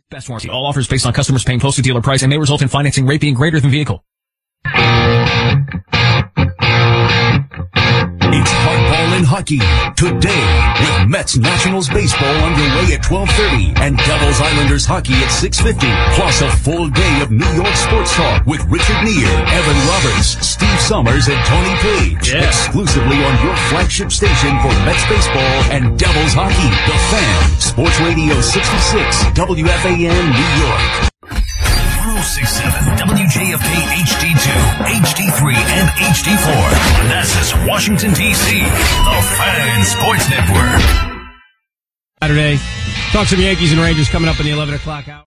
Best warranty. All offers based on customers paying close to dealer price and may result in financing rate being greater than vehicle. It's hardball and hockey today with Mets Nationals baseball underway at 12:30 and Devils Islanders hockey at 6:50. Plus a full day of New York sports talk with Richard Neer, Evan Roberts, Steve Summers, and Tony Page. Yeah. Exclusively on your flagship station for Mets baseball and Devils hockey. The Fan, Sports Radio 66, WFAN, New York. 1067 WJFK HD2, HD3, and HD4. Manassas, Washington, D.C. The Fan Sports Network. Saturday. Talk some Yankees and Rangers coming up in the 11 o'clock hour.